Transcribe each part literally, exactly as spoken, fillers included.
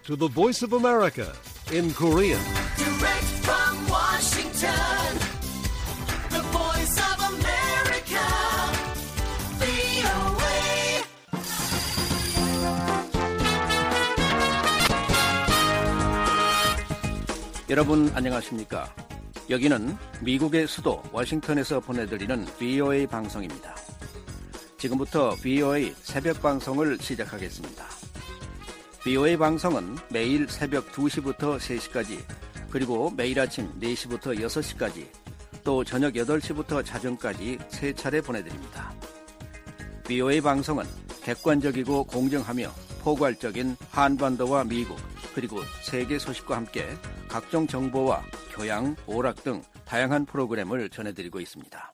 to the Voice of America in Korean. Direct from Washington, the Voice of America, 브이오에이. 여러분 안녕하십니까? 여기는 미국의 수도 워싱턴에서 보내드리는 브이오에이 방송입니다. 지금부터 브이오에이 새벽 방송을 시작하겠습니다. 브이오에이 방송은 매일 새벽 두 시부터 세 시까지, 그리고 매일 아침 네 시부터 여섯 시까지, 또 저녁 여덟 시부터 자정까지 세 차례 보내드립니다. 브이오에이 방송은 객관적이고 공정하며 포괄적인 한반도와 미국, 그리고 세계 소식과 함께 각종 정보와 교양, 오락 등 다양한 프로그램을 전해드리고 있습니다.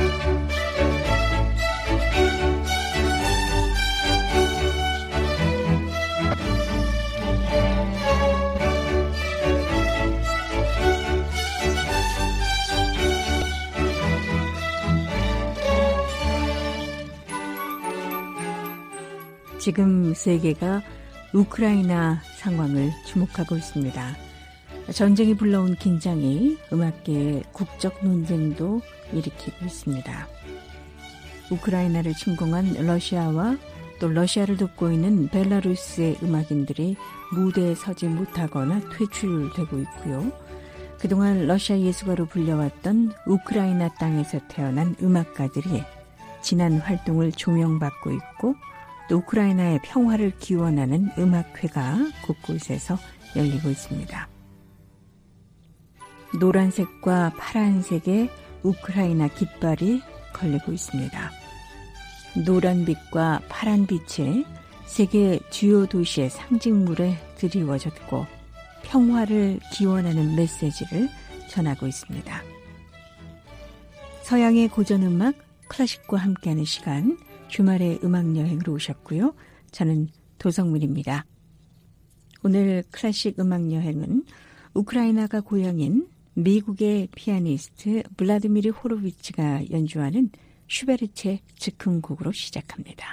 지금 세계가 우크라이나 상황을 주목하고 있습니다. 전쟁이 불러온 긴장이 음악계의 국적 논쟁도 일으키고 있습니다. 우크라이나를 침공한 러시아와 또 러시아를 돕고 있는 벨라루스의 음악인들이 무대에 서지 못하거나 퇴출되고 있고요. 그동안 러시아 예술가로 불려왔던 우크라이나 땅에서 태어난 음악가들이 진한 활동을 조명받고 있고, 또 우크라이나의 평화를 기원하는 음악회가 곳곳에서 열리고 있습니다. 노란색과 파란색의 우크라이나 깃발이 걸리고 있습니다. 노란빛과 파란빛이 세계 주요 도시의 상징물에 드리워졌고, 평화를 기원하는 메시지를 전하고 있습니다. 서양의 고전음악, 클래식과 함께하는 시간, 주말의 음악여행으로 오셨고요. 저는 도성문입니다. 오늘 클래식 음악여행은 우크라이나가 고향인 미국의 피아니스트 블라디미르 호로비츠가 연주하는 슈베르트의 즉흥곡으로 시작합니다.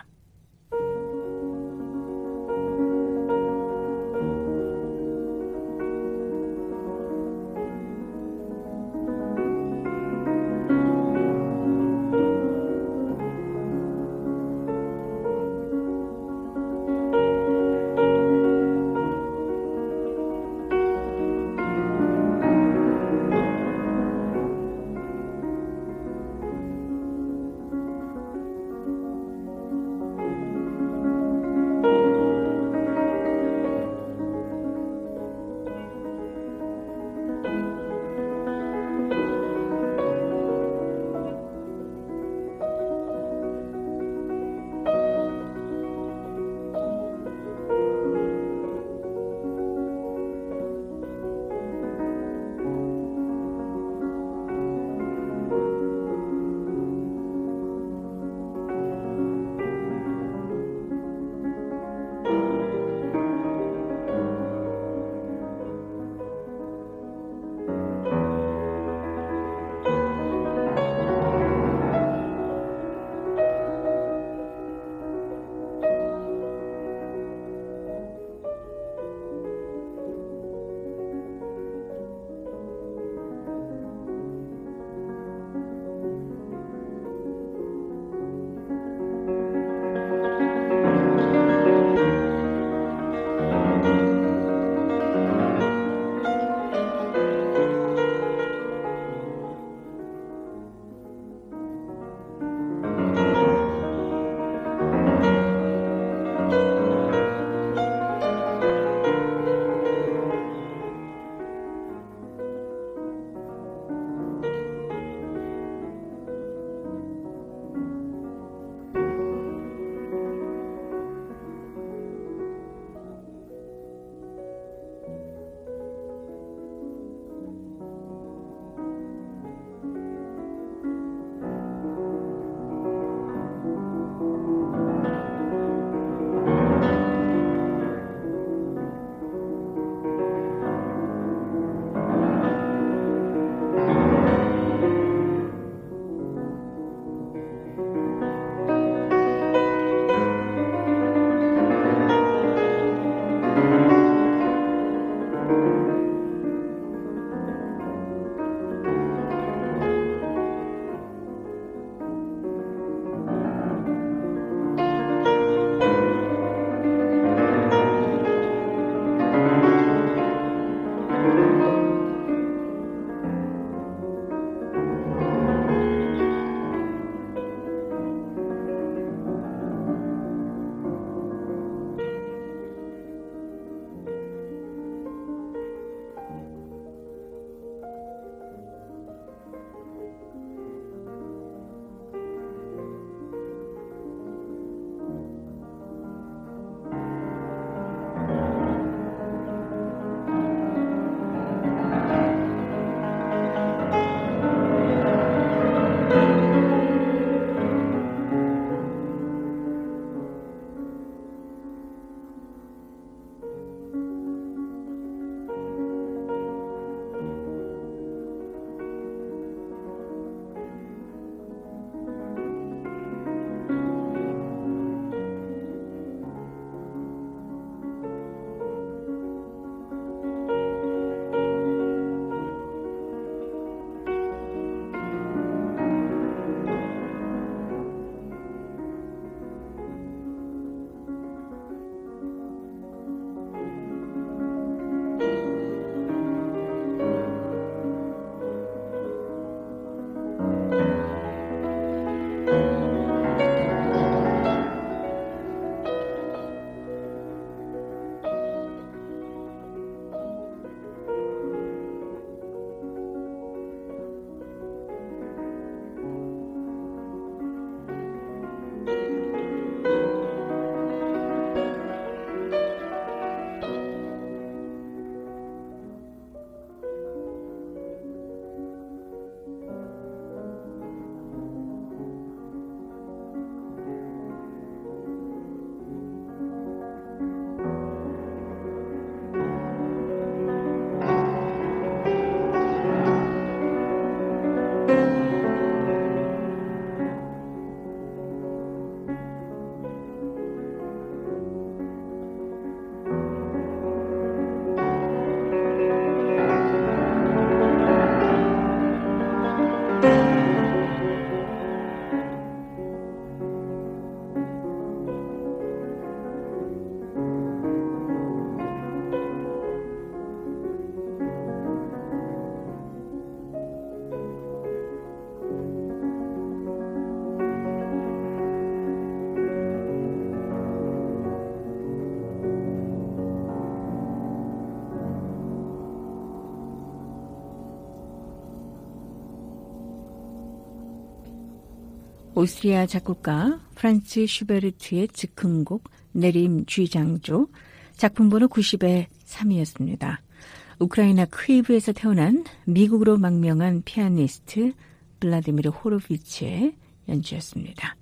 오스트리아 작곡가 프란츠 슈베르트의 즉흥곡 내림 G장조, 작품번호 구십의 삼이었습니다. 우크라이나 크이브에서 태어난 미국으로 망명한 피아니스트 블라디미르 호로비치의 연주였습니다.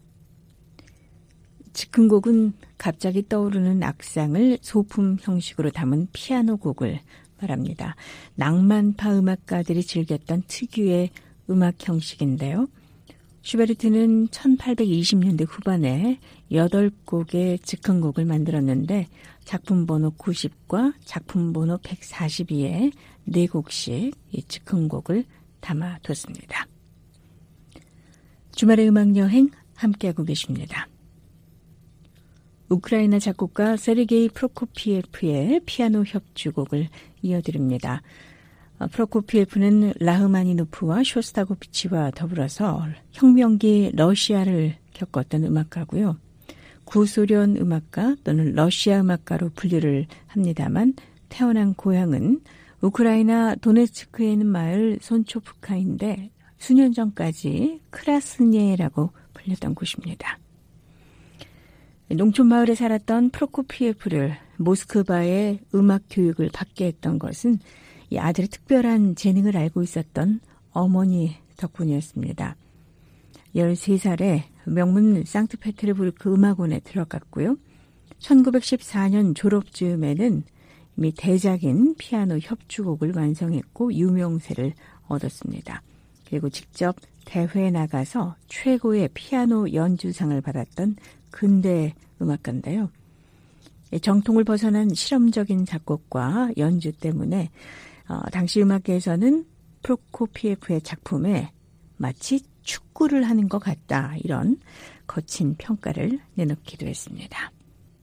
즉흥곡은 갑자기 떠오르는 악상을 소품 형식으로 담은 피아노 곡을 말합니다. 낭만파 음악가들이 즐겼던 특유의 음악 형식인데요. 슈베르트는 천팔백이십 년대 후반에 여덟 곡의 즉흥곡을 만들었는데 작품 번호 구십과 작품 번호 백사십이에 네 곡씩 이 즉흥곡을 담아뒀습니다. 주말의 음악여행 함께하고 계십니다. 우크라이나 작곡가 세르게이 프로코피에프의 피아노 협주곡을 이어드립니다. 프로코피에프는 라흐마니노프와 쇼스타코비치와 더불어서 혁명기 러시아를 겪었던 음악가고요. 구소련 음악가 또는 러시아 음악가로 분류를 합니다만 태어난 고향은 우크라이나 도네츠크에 있는 마을 손초프카인데 수년 전까지 크라스니에라고 불렸던 곳입니다. 농촌 마을에 살았던 프로코피에프를 모스크바의 음악 교육을 받게 했던 것은 이 아들의 특별한 재능을 알고 있었던 어머니 덕분이었습니다. 열세 살에 명문 상트페테르부르크 음악원에 들어갔고요. 천구백십사 년 졸업 즈음에는 이미 대작인 피아노 협주곡을 완성했고 유명세를 얻었습니다. 그리고 직접 대회에 나가서 최고의 피아노 연주상을 받았던 근대 음악가인데요. 정통을 벗어난 실험적인 작곡과 연주 때문에 어, 당시 음악계에서는 프로코피에프의 작품에 마치 축구를 하는 것 같다, 이런 거친 평가를 내놓기도 했습니다.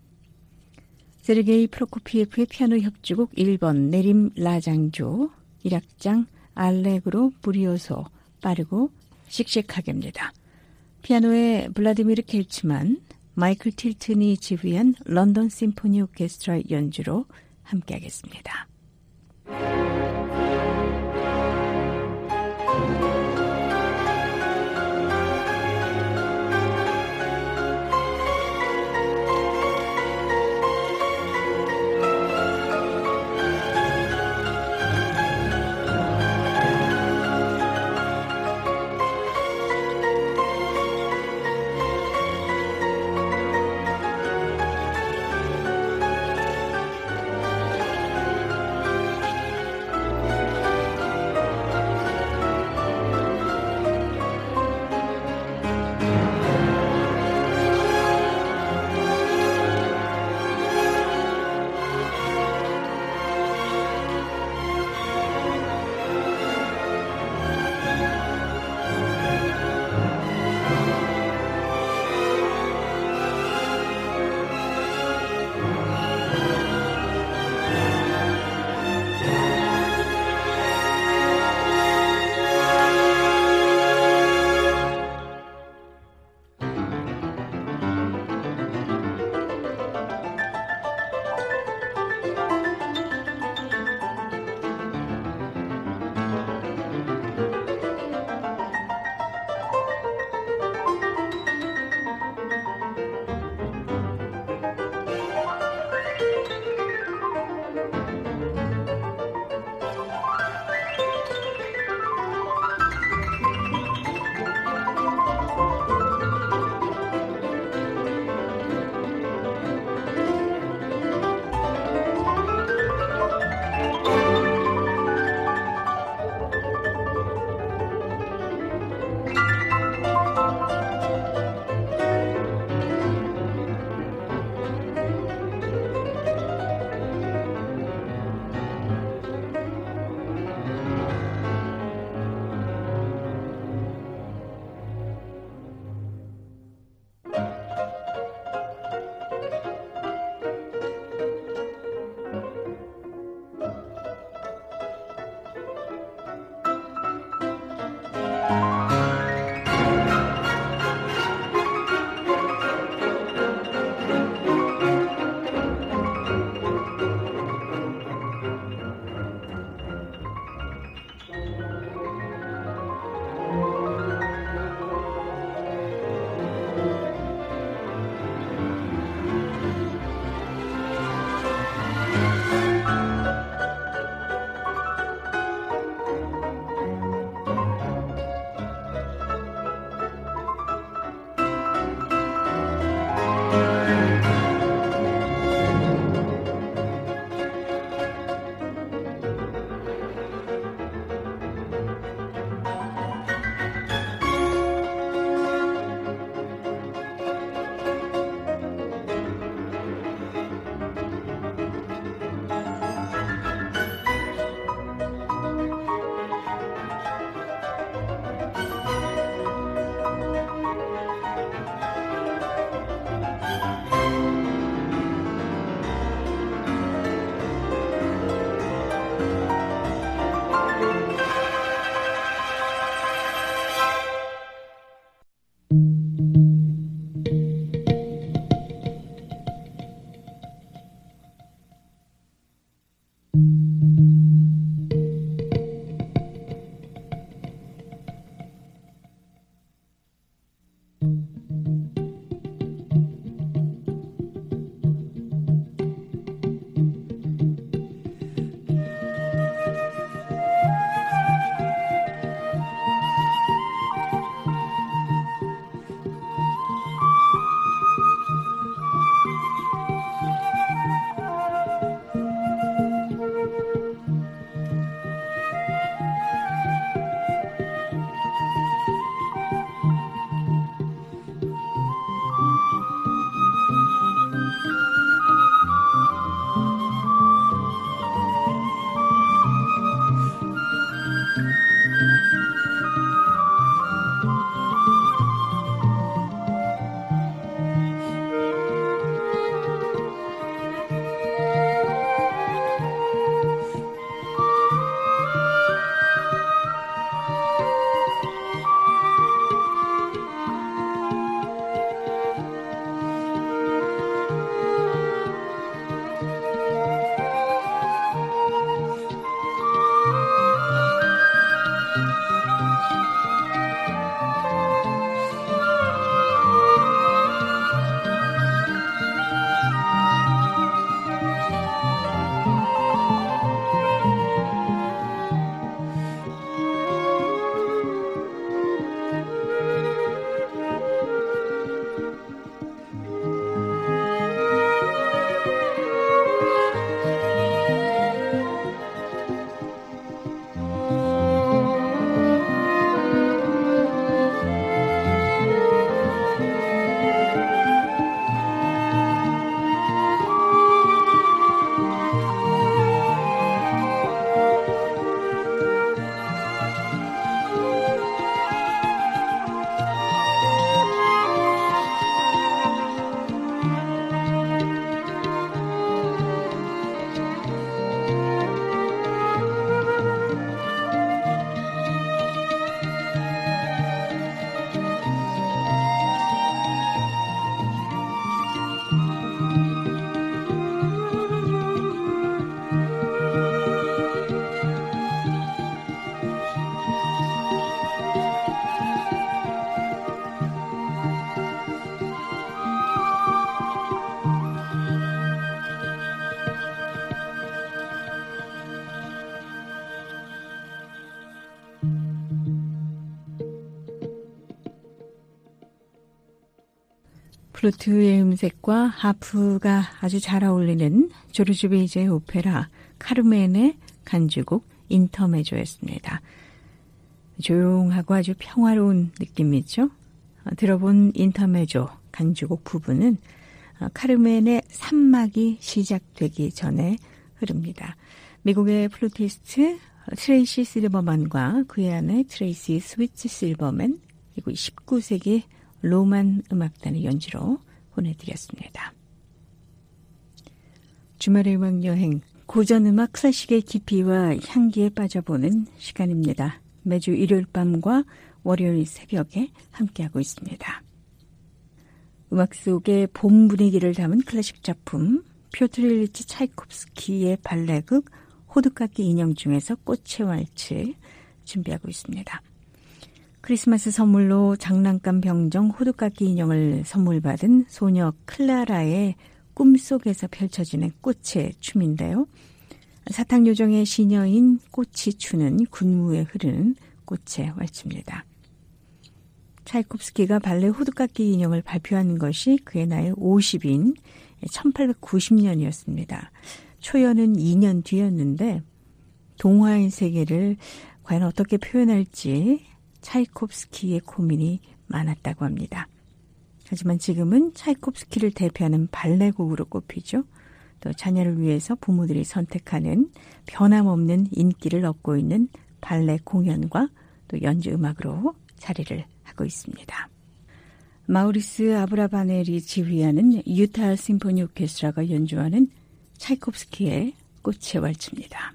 세르게이 프로코피에프의 피아노 협주곡 일 번 내림 라장조, 일 악장 알레그로 부리오소, 빠르고 씩씩하게입니다. 피아노에 블라디미르 켈츠만, 마이클 틸튼이 지휘한 런던 심포니 오케스트라 연주로 함께하겠습니다. 플루트의 음색과 하프가 아주 잘 어울리는 조르주 베이제의 오페라 카르멘의 간주곡 인터메조였습니다. 조용하고 아주 평화로운 느낌이죠. 들어본 인터메조 간주곡 부분은 카르멘의 삼 막이 시작되기 전에 흐릅니다. 미국의 플루티스트 트레이시 실버만과 그의 아내 트레이시 스위츠 실버맨 그리고 십구 세기 로만 음악단의 연주로 보내드렸습니다. 주말의 음악여행 고전음악 클래식의 깊이와 향기에 빠져보는 시간입니다. 매주 일요일 밤과 월요일 새벽에 함께하고 있습니다. 음악 속의 봄 분위기를 담은 클래식 작품 피오트르 일리치 차이콥스키의 발레극 호두깎이 인형 중에서 꽃의 왈츠 준비하고 있습니다. 크리스마스 선물로 장난감 병정 호두깎이 인형을 선물 받은 소녀 클라라의 꿈속에서 펼쳐지는 꽃의 춤인데요. 사탕요정의 시녀인 꽃이 추는 군무에 흐르는 꽃의 왈츠입니다. 차이콥스키가 발레 호두깎이 인형을 발표한 것이 그의 나이 오십인 천팔백구십 년이었습니다. 초연은 이 년 뒤였는데 동화의 세계를 과연 어떻게 표현할지 차이콥스키의 고민이 많았다고 합니다. 하지만 지금은 차이콥스키를 대표하는 발레곡으로 꼽히죠. 또 자녀를 위해서 부모들이 선택하는 변함없는 인기를 얻고 있는 발레 공연과 또 연주 음악으로 자리를 하고 있습니다. 마우리스 아브라바넬이 지휘하는 유타 심포니 오케스트라가 연주하는 차이콥스키의 꽃의 왈츠입니다.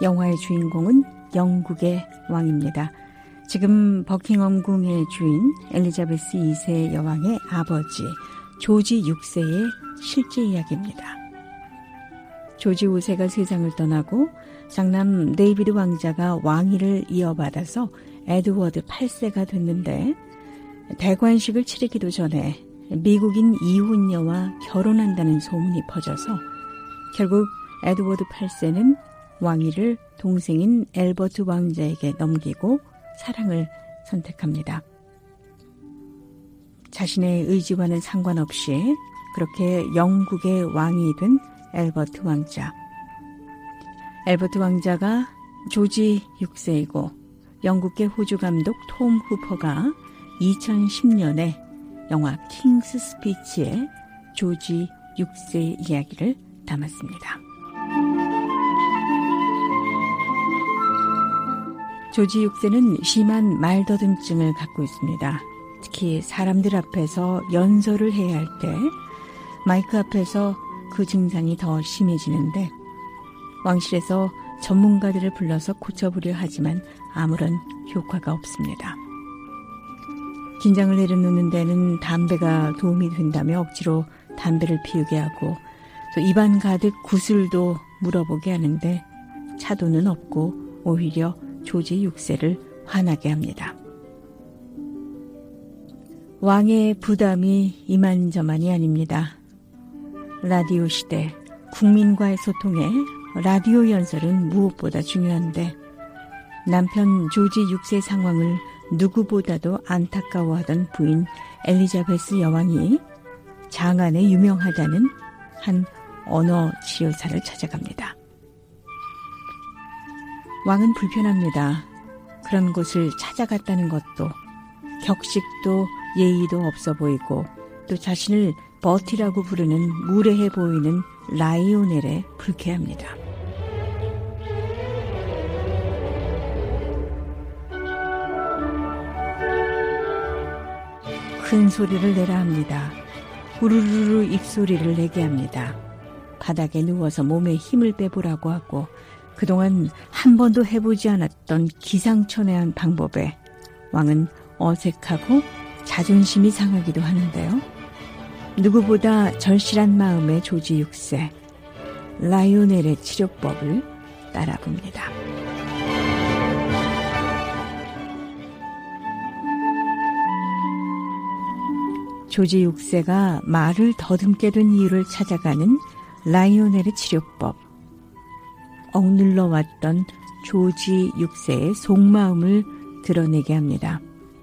영화의 주인공은 영국의 왕입니다. 지금 버킹엄 궁의 주인 엘리자베스 이 세 여왕의 아버지 조지 육 세의 실제 이야기입니다. 조지 오 세가 세상을 떠나고 장남 데이비드 왕자가 왕위를 이어받아서 에드워드 팔 세가 됐는데 대관식을 치르기도 전에 미국인 이혼녀와 결혼한다는 소문이 퍼져서 결국 에드워드 팔 세는 왕위를 동생인 엘버트 왕자에게 넘기고 사랑을 선택합니다. 자신의 의지와는 상관없이 그렇게 영국의 왕이 된 엘버트 왕자. 엘버트 왕자가 조지 육 세이고 영국계 호주 감독 톰 후퍼가 이천십 년에 영화 킹스 스피치에 조지 육 세의 이야기를 담았습니다. 조지 육 세는 심한 말더듬증을 갖고 있습니다. 특히 사람들 앞에서 연설을 해야 할 때 마이크 앞에서 그 증상이 더 심해지는데 왕실에서 전문가들을 불러서 고쳐보려 하지만 아무런 효과가 없습니다. 긴장을 내려놓는 데는 담배가 도움이 된다며 억지로 담배를 피우게 하고 또 입안 가득 구슬도 물어보게 하는데 차도는 없고 오히려 조지 육 세를 화나게 합니다. 왕의 부담이 이만저만이 아닙니다. 라디오 시대, 국민과의 소통에 라디오 연설은 무엇보다 중요한데 남편 조지 육 세 상황을 누구보다도 안타까워하던 부인 엘리자베스 여왕이 장안에 유명하다는 한 언어 치료사를 찾아갑니다. 왕은 불편합니다. 그런 곳을 찾아갔다는 것도 격식도 예의도 없어 보이고 또 자신을 버티라고 부르는 무례해 보이는 라이오넬에 불쾌합니다. 큰 소리를 내라 합니다. 우르르르 입소리를 내게 합니다. 바닥에 누워서 몸에 힘을 빼보라고 하고 그동안 한 번도 해보지 않았던 기상천외한 방법에 왕은 어색하고 자존심이 상하기도 하는데요. 누구보다 절실한 마음의 조지 육 세, 라이오넬의 치료법을 따라봅니다. 조지 육 세가 말을 더듬게 된 이유를 찾아가는 라이오넬의 치료법. 억눌러왔던 조지 육 세의 속마음을 드러내게 합니다.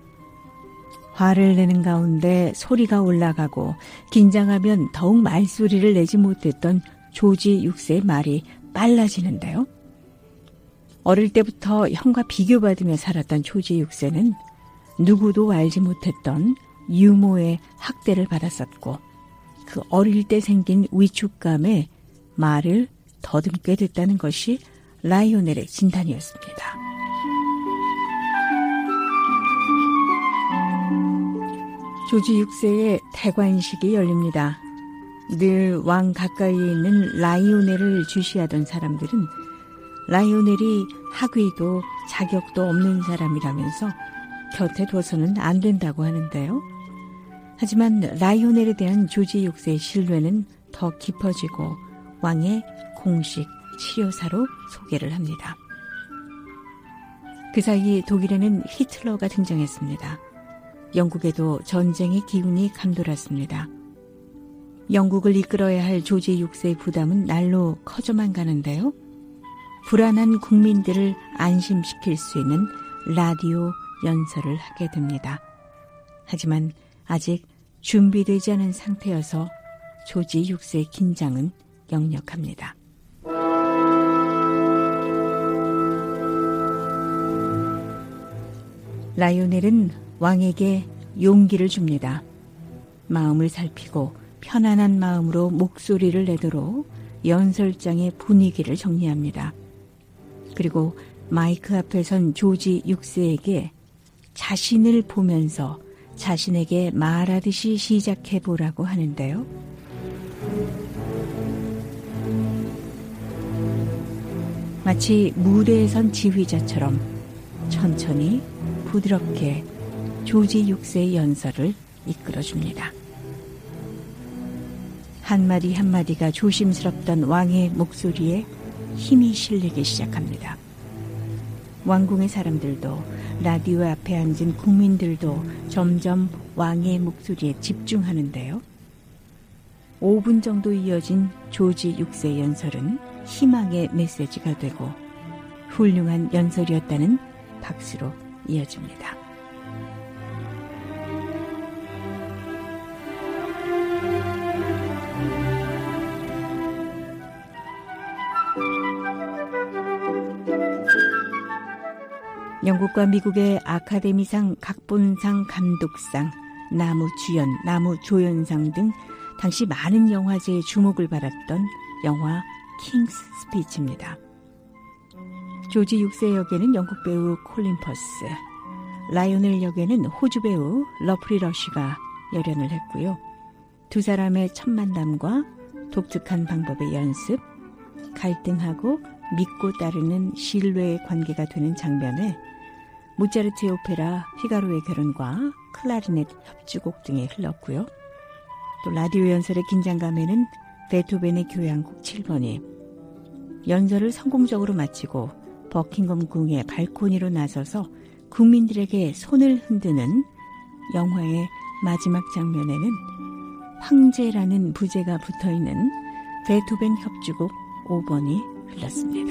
화를 내는 가운데 소리가 올라가고 긴장하면 더욱 말소리를 내지 못했던 조지 육 세의 말이 빨라지는데요. 어릴 때부터 형과 비교받으며 살았던 조지 육 세는 누구도 알지 못했던 유모의 학대를 받았었고 그 어릴 때 생긴 위축감에 말을 더듬게 됐다는 것이 라이오넬의 진단이었습니다. 조지 육 세의 태관식이 열립니다. 늘 왕 가까이에 있는 라이오넬을 주시하던 사람들은 라이오넬이 학위도 자격도 없는 사람이라면서 곁에 둬서는 안 된다고 하는데요. 하지만 라이오넬에 대한 조지 육 세의 신뢰는 더 깊어지고 왕의 공식 치료사로 소개를 합니다. 그 사이 독일에는 히틀러가 등장했습니다. 영국에도 전쟁의 기운이 감돌았습니다. 영국을 이끌어야 할 조지 육 세의 부담은 날로 커져만 가는데요. 불안한 국민들을 안심시킬 수 있는 라디오 연설을 하게 됩니다. 하지만 아직 준비되지 않은 상태여서 조지 육 세의 긴장은 역력합니다. 라이오넬은 왕에게 용기를 줍니다. 마음을 살피고 편안한 마음으로 목소리를 내도록 연설장의 분위기를 정리합니다. 그리고 마이크 앞에 선 조지 육 세에게 자신을 보면서 자신에게 말하듯이 시작해보라고 하는데요. 마치 무대에 선 지휘자처럼 천천히 부드럽게 조지 육 세의 연설을 이끌어줍니다. 한마디 한마디가 조심스럽던 왕의 목소리에 힘이 실리기 시작합니다. 왕궁의 사람들도 라디오 앞에 앉은 국민들도 점점 왕의 목소리에 집중하는데요. 오 분 정도 이어진 조지 육 세 연설은 희망의 메시지가 되고 훌륭한 연설이었다는 박수로 이어집니다. 영국과 미국의 아카데미상, 각본상, 감독상, 나무주연, 나무조연상 등 당시 많은 영화제의 주목을 받았던 영화 킹스 스피치입니다. 조지 육 세 역에는 영국 배우 콜린 퍼스, 라이오넬 역에는 호주 배우 러프리 러쉬가 열연을 했고요. 두 사람의 첫 만남과 독특한 방법의 연습, 갈등하고 믿고 따르는 신뢰의 관계가 되는 장면에 모차르트의 오페라 피가로의 결혼과 클라리넷 협주곡 등에 흘렀고요. 또 라디오 연설의 긴장감에는 베토벤의 교향곡 칠 번이, 연설을 성공적으로 마치고 버킹엄 궁의 발코니로 나서서 국민들에게 손을 흔드는 영화의 마지막 장면에는 황제라는 부제가 붙어있는 베토벤 협주곡 오 번이 흘렀습니다.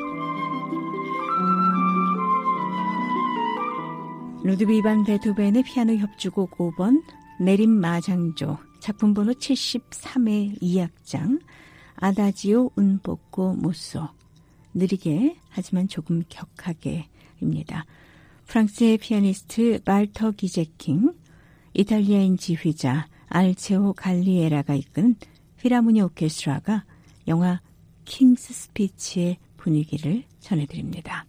루드비 반 베토벤의 피아노 협주곡 오 번, 내림 마장조, 작품 번호 칠십삼의 이 악장, 아다지오 운 포코 모소, 느리게 하지만 조금 격하게입니다. 프랑스의 피아니스트 발터 기제킹, 이탈리아인 지휘자 알체오 갈리에라가 이끈 필하모니 오케스트라가 영화 킹스 스피치의 분위기를 전해드립니다.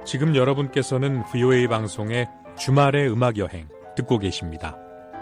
지금 여러분께서는 브이오에이 방송의 주말의 음악여행 듣고 계십니다.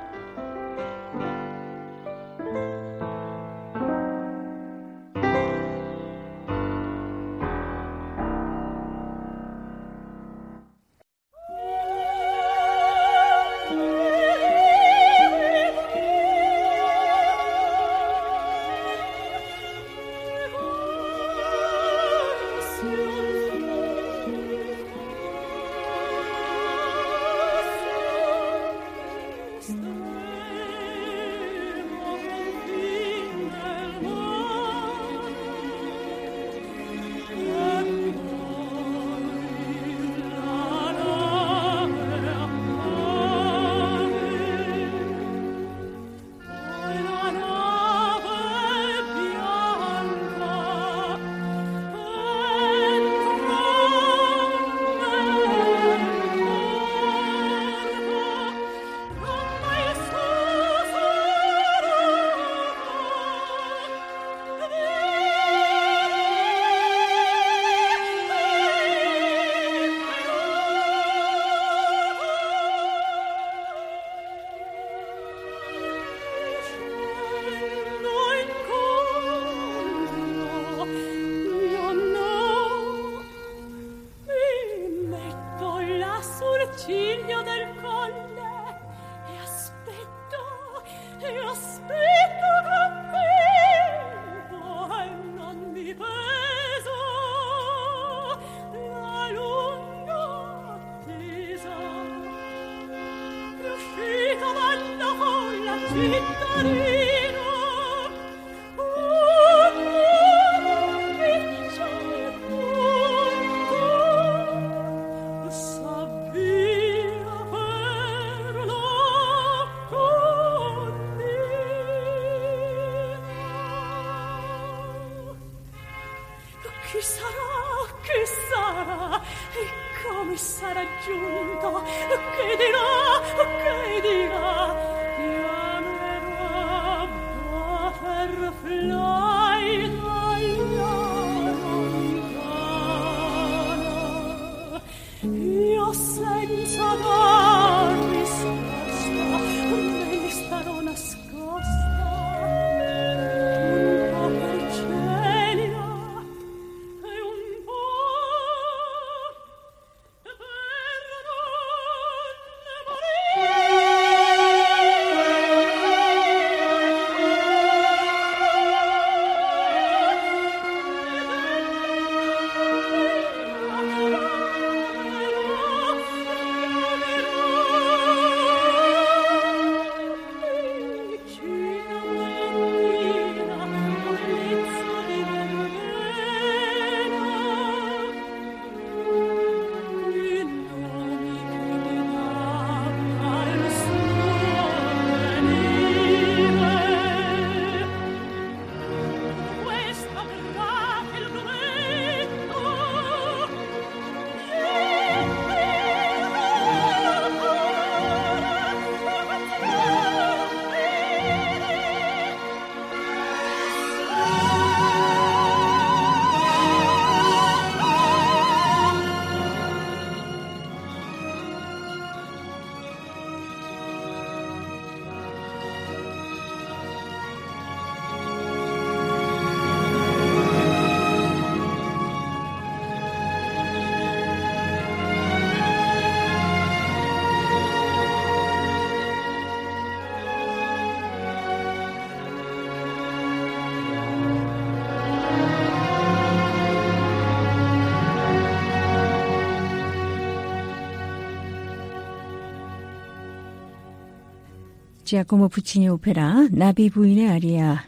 지아코모 부치니 오페라 나비 부인의 아리아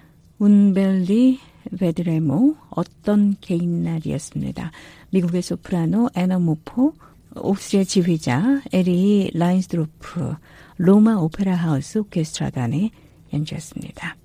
운벨리 베드레모 어떤 개인 날이었습니다. 미국의 소프라노 애나 모포, 오스트리아 지휘자 에리 라인스드로프, 로마 오페라 하우스 오케스트라단의 연주였습니다.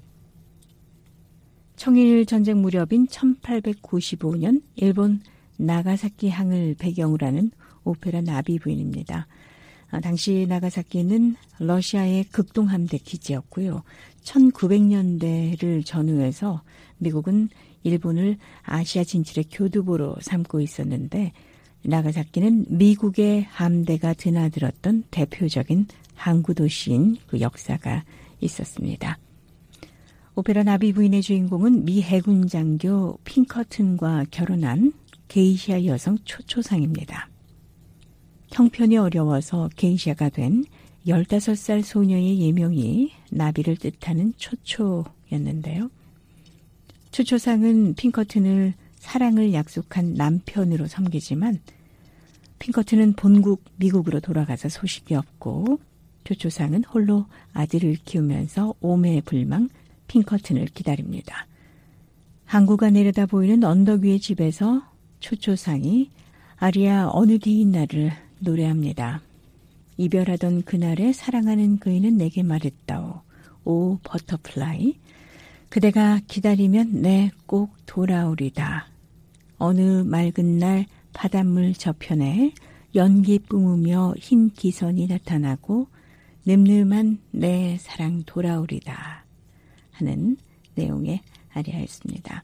청일 전쟁 무렵인 천팔백구십오 년 일본 나가사키 항을 배경으로 하는 오페라 나비 부인입니다. 당시 나가사키는 러시아의 극동함대 기지였고요. 천구백 년대를 전후해서 미국은 일본을 아시아 진출의 교두보로 삼고 있었는데 나가사키는 미국의 함대가 드나들었던 대표적인 항구 도시인 그 역사가 있었습니다. 오페라 나비 부인의 주인공은 미 해군 장교 핑커튼과 결혼한 게이샤 여성 초초상입니다. 형편이 어려워서 게이샤가 된 열다섯 살 소녀의 예명이 나비를 뜻하는 초초였는데요. 초초상은 핑커튼을 사랑을 약속한 남편으로 섬기지만 핑커튼은 본국 미국으로 돌아가서 소식이 없고 초초상은 홀로 아들을 키우면서 오매불망 핑커튼을 기다립니다. 항구가 내려다 보이는 언덕 위의 집에서 초초상이 아리아 어느 뒤인 날을 노래합니다. 이별하던 그날에 사랑하는 그이는 내게 말했다오. 오 버터플라이. 그대가 기다리면 내 꼭 돌아오리다. 어느 맑은 날 바닷물 저편에 연기 뿜으며 흰 기선이 나타나고 늠름한 내 사랑 돌아오리다 하는 내용의 아리아였습니다.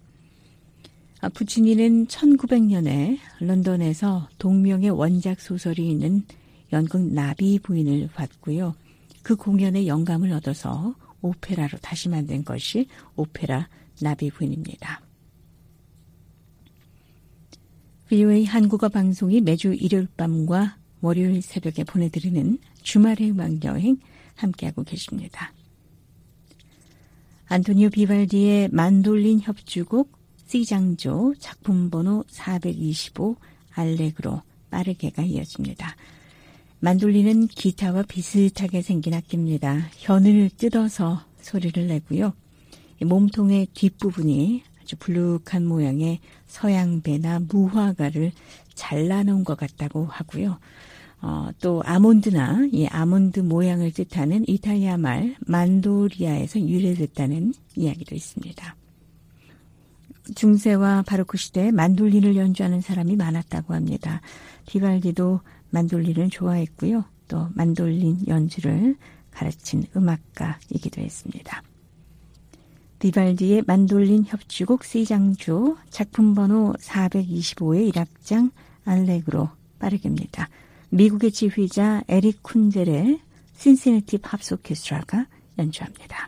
부치니는 천구백 년에 런던에서 동명의 원작 소설이 있는 연극 나비 부인을 봤고요. 그 공연에 영감을 얻어서 오페라로 다시 만든 것이 오페라 나비 부인입니다. 브이오에이 한국어 방송이 매주 일요일 밤과 월요일 새벽에 보내드리는 주말의 음악여행 함께하고 계십니다. 안토니오 비발디의 만돌린 협주곡 C장조 작품 번호 사백이십오 알레그로 빠르게가 이어집니다. 만돌린은 기타와 비슷하게 생긴 악기입니다. 현을 뜯어서 소리를 내고요. 몸통의 뒷부분이 아주 불룩한 모양의 서양배나 무화과를 잘라놓은 것 같다고 하고요. 어, 또 아몬드나 이 아몬드 모양을 뜻하는 이탈리아 말 만도리아에서 유래됐다는 이야기도 있습니다. 중세와 바로크 시대에 만돌린을 연주하는 사람이 많았다고 합니다. 비발디도 만돌린을 좋아했고요. 또 만돌린 연주를 가르친 음악가이기도 했습니다. 비발디의 만돌린 협주곡 C장조 작품 번호 사백이십오의 일 악장 알레그로 빠르게입니다. 미국의 지휘자 에릭 쿤젤의 신시내티 팝스 오케스트라가 연주합니다.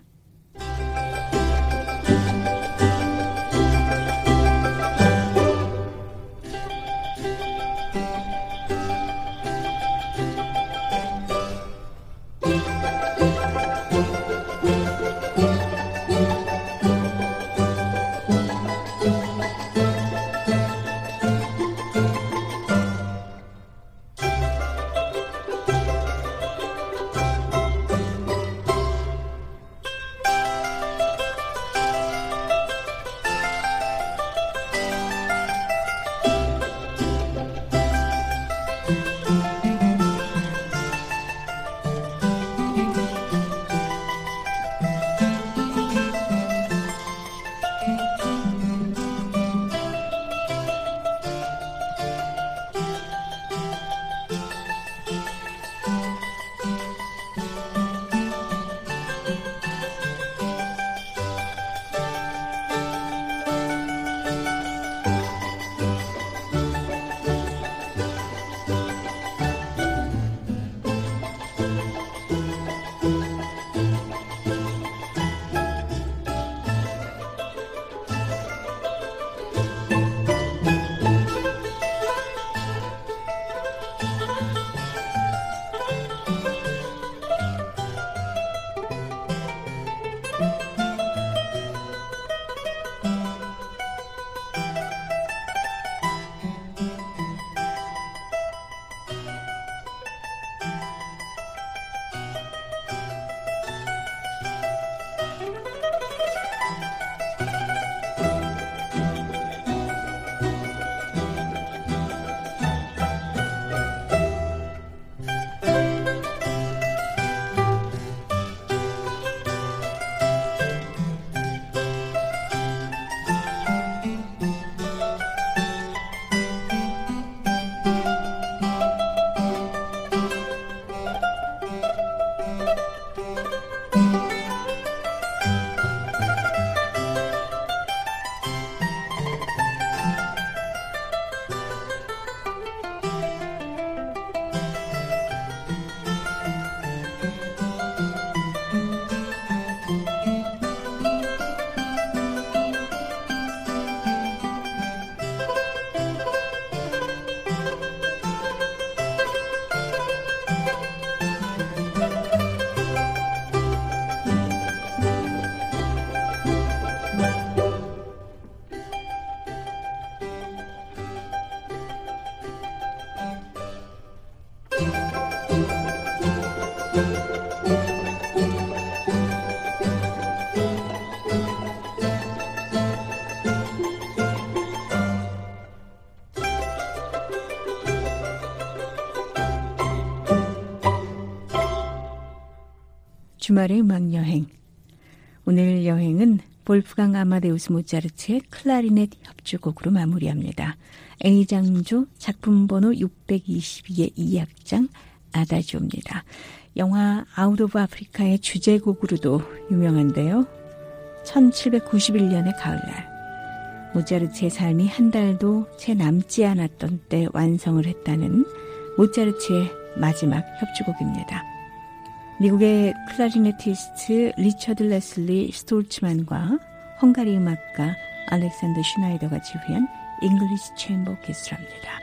주말의 음악여행. 오늘 여행은 볼프강 아마데우스 모차르트의 클라리넷 협주곡으로 마무리합니다. A장조 작품 번호 육백이십이의 이 악장 아다지오입니다. 영화 아웃 오브 아프리카의 주제곡으로도 유명한데요. 천칠백구십일 년의 가을날, 모차르트의 삶이 한 달도 채 남지 않았던 때 완성을 했다는 모차르트의 마지막 협주곡입니다. 미국의 클라리네티스트 리처드 레슬리 스톨츠만과 헝가리 음악가 알렉산더 슈나이더가 지휘한 잉글리시 챔버 오케스트라입니다.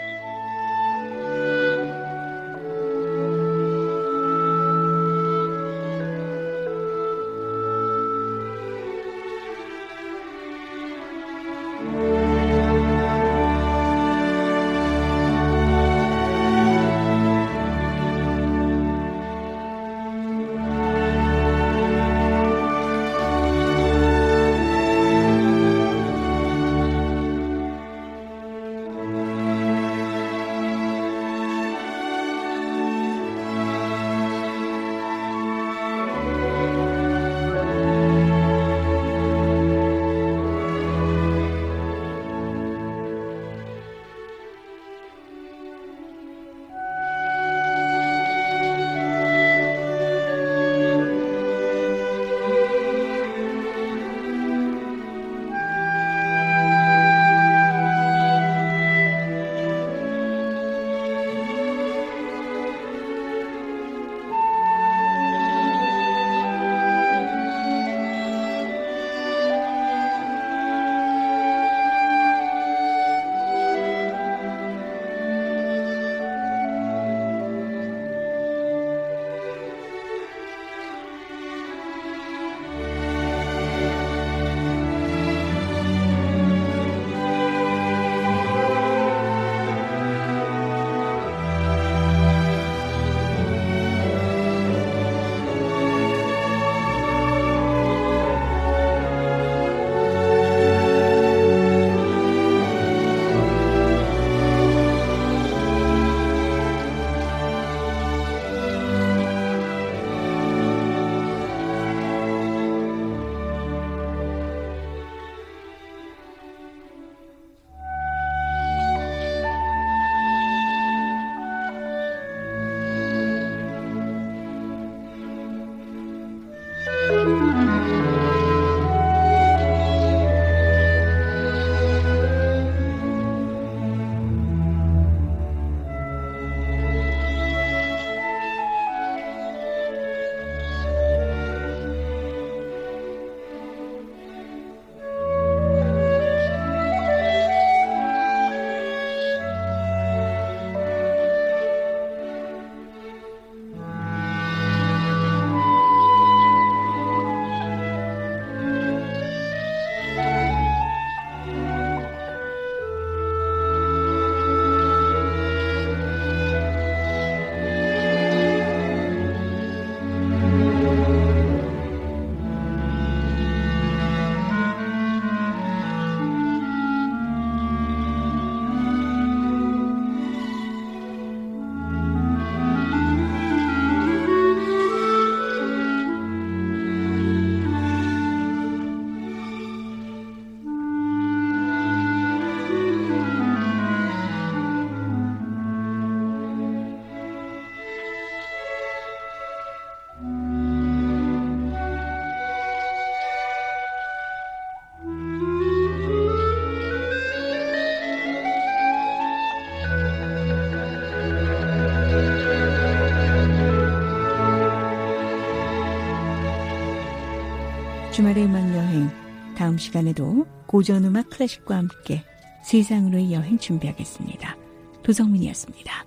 주말의 음악여행, 다음 시간에도 고전음악 클래식과 함께 세상으로의 여행 준비하겠습니다. 도성민이었습니다.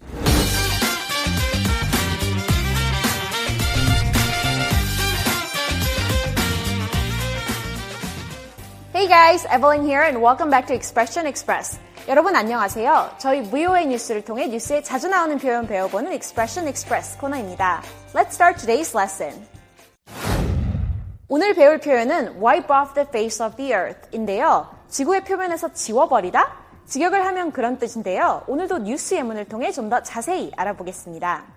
Hey guys, Evelyn here and welcome back to Expression Express. 여러분 안녕하세요. 저희 브이오에이 뉴스를 통해 뉴스에 자주 나오는 표현 배워보는 Expression Express 코너입니다. Let's start today's lesson. 오늘 배울 표현은 wipe off the face of the earth인데요. 지구의 표면에서 지워버리다? 직역을 하면 그런 뜻인데요. 오늘도 뉴스 예문을 통해 좀 더 자세히 알아보겠습니다.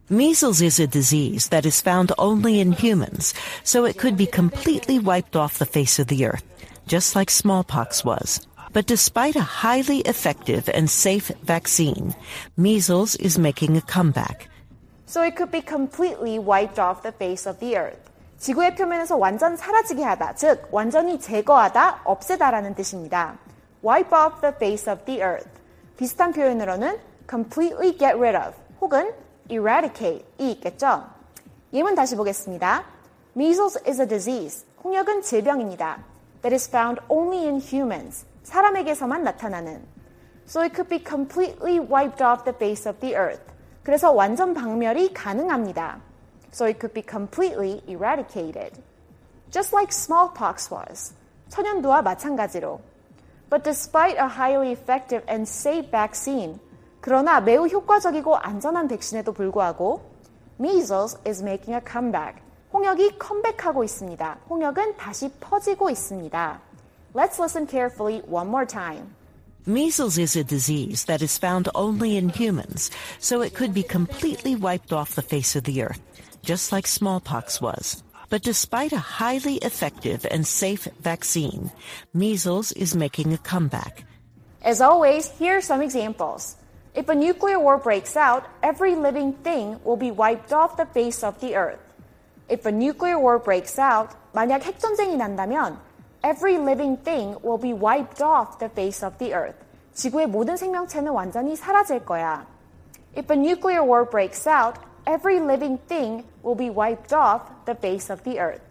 Measles is a disease that is found only in humans, so it could be completely wiped off the face of the earth, just like smallpox was. But despite a highly effective and safe vaccine, measles is making a comeback. So it could be completely wiped off the face of the earth. 지구의 표면에서 완전 사라지게 하다, 즉 완전히 제거하다, 없애다라는 뜻입니다. Wipe off the face of the earth. 비슷한 표현으로는 completely get rid of 혹은 eradicate이 있겠죠. 예문 다시 보겠습니다. Measles is a disease. 홍역은 질병입니다. That is found only in humans. 사람에게서만 나타나는. So it could be completely wiped off the face of the earth. 그래서 완전 박멸이 가능합니다. So it could be completely eradicated. Just like smallpox was. 천연두와 마찬가지로. But despite a highly effective and safe vaccine, 그러나 매우 효과적이고 안전한 백신에도 불구하고 measles is making a comeback. 홍역이 컴백하고 있습니다. 홍역은 다시 퍼지고 있습니다. Let's listen carefully one more time. Measles is a disease that is found only in humans, so it could be completely wiped off the face of the earth, just like smallpox was. But despite a highly effective and safe vaccine, measles is making a comeback. As always, here are some examples. If a nuclear war breaks out, every living thing will be wiped off the face of the earth. If a nuclear war breaks out, 만약 핵전쟁이 난다면 every living thing will be wiped off the face of the earth. 지구의 모든 생명체는 완전히 사라질 거야. If a nuclear war breaks out, every living thing will be wiped off the face of the earth.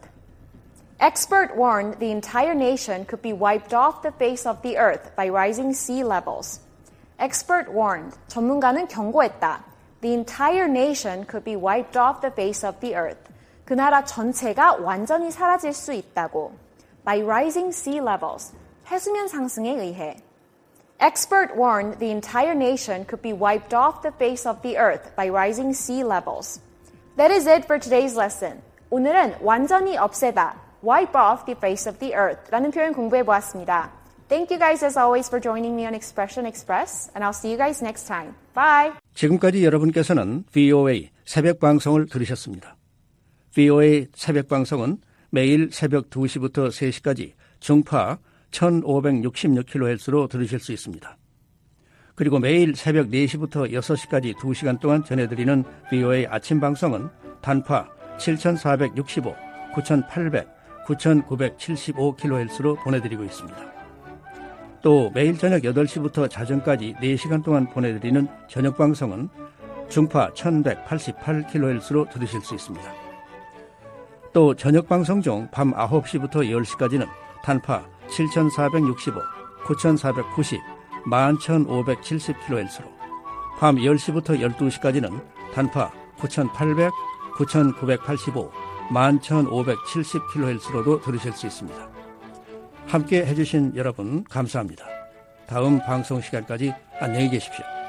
Expert warned the entire nation could be wiped off the face of the earth by rising sea levels. Expert warned, 전문가는 경고했다. The entire nation could be wiped off the face of the earth. 그 나라 전체가 완전히 사라질 수 있다고. By rising sea levels, 해수면 상승에 의해. Expert warned the entire nation could be wiped off the face of the earth by rising sea levels. That is it for today's lesson. 오늘은 완전히 없애다, wipe off the face of the earth 라는 표현 공부해 보았습니다. Thank you guys as always for joining me on Expression Express, and I'll see you guys next time. Bye! 지금까지 여러분께서는 브이오에이 새벽 방송을 들으셨습니다. 브이오에이 새벽 방송은 매일 새벽 두 시부터 세 시까지 중파 천오백육십육 킬로헤르츠로 들으실 수 있습니다. 그리고 매일 새벽 네 시부터 여섯 시까지 두 시간 동안 전해드리는 브이오에이 아침 방송은 단파 칠천사백육십오, 구천팔백, 구천구백칠십오 킬로헤르츠로 보내드리고 있습니다. 또 매일 저녁 여덟 시부터 자정까지 네 시간 동안 보내드리는 저녁 방송은 중파 천백팔십팔 킬로헤르츠로 들으실 수 있습니다. 또 저녁 방송 중 밤 아홉 시부터 열 시까지는 단파 칠천사백육십오, 구천사백구십, 만 천오백칠십 킬로헤르츠로, 밤 열 시부터 열두 시까지는 단파 구천팔백, 구천구백팔십오, 만 천오백칠십 킬로헤르츠로도 들으실 수 있습니다. 함께 해주신 여러분 감사합니다. 다음 방송 시간까지 안녕히 계십시오.